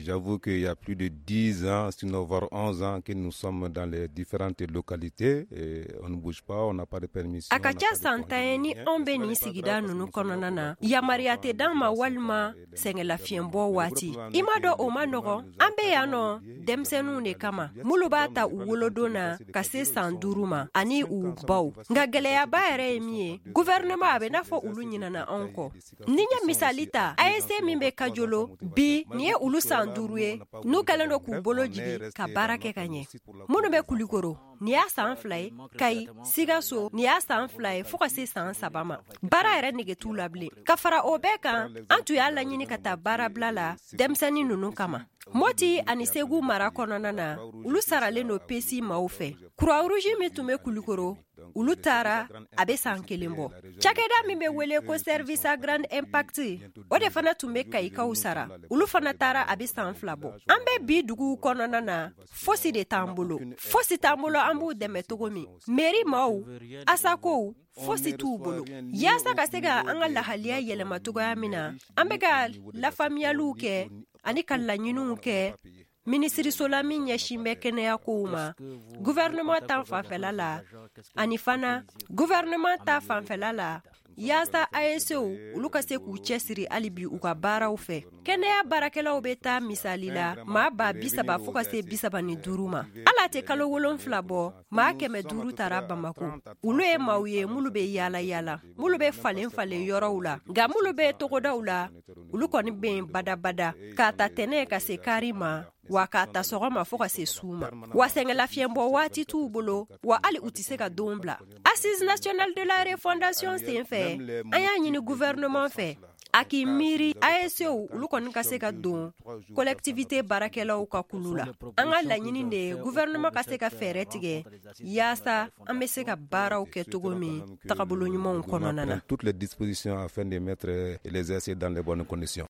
J'avoue qu'il y a plus de 10 ans, sinon voire 11 ans que nous sommes dans les différentes localités et on ne bouge pas, on n'a pas de permission. Akacha santani ombe ni sigida nunu kononana. Yamariate dama walma sengela fiembo wati. Imado omanogo ambe yano demsenu ne kama. Mulubata uwolodona kase sanduruma ani ubau. Ngageleya baere emie. Gouvernement abe nafo ulu nyina na onko. Ninya misalita ASC mimbe kajolo bi nie ulu sandurue nu kalendo ku bolo jibi ka barake kanye. Munu be kulikoro ni ya sanflay kai sigaso ni ya sanflay fo ka se san sabama. Bara ere nige tu lable. Ka fara obeka antu ya la nyini kata bara blala demsani nunu kama. Moti anisegu mara kononana ulu sarale no pesi maufe. Kura uruji mitume kulikoro ulu tara abe sankelembo. Chakeda mimbe wele ko service a grand impact. Ode fana tumbe kai ka usara. Ulu fana tara abe sanflabo. Ambe bi dugu kononana fosi de tambulo. Fosi tambulo ambu deme togomi. Meri mau asako fosi tubolo. Yasa kasega anga lahalia yele matogo amina. Ambe ka la famille luke ani kala nyinu ke Ministri Solami nyeshimbe kene ya kouma. Gouvernement ta fanfelala. Anifana, gouvernement ta fanfelala. Yasta ASO uluka se ku chesiri alibi uka bara ufe. Kene ya barakela obeta misalila ma ba bisaba fuka se bisaba ni duruma. Ala te kalo wolon flabo ma keme duru taraba mako. Ulu e mauye mulube yala yala. Mulube falen yoro ula. Ga mulube togoda ula. Ulu koni ben bada kata tene ka se karima. Wakata sogoma foka se suma. Wasengela fiembo wati tu bolo wa ali utise ka dombla. Assise nationale de la refondation c'est fait. Aya nyini gouvernement fait. Aki miri ASO ulukon ka se ka don collectivité barakela u ka kulula. Anga la nyini de gouvernement ka se ka fere tige. Yasa amese ka bara u ke togomi takabulu nyuma kononana. Toutes les dispositions afin de mettre les essais dans les bonnes conditions.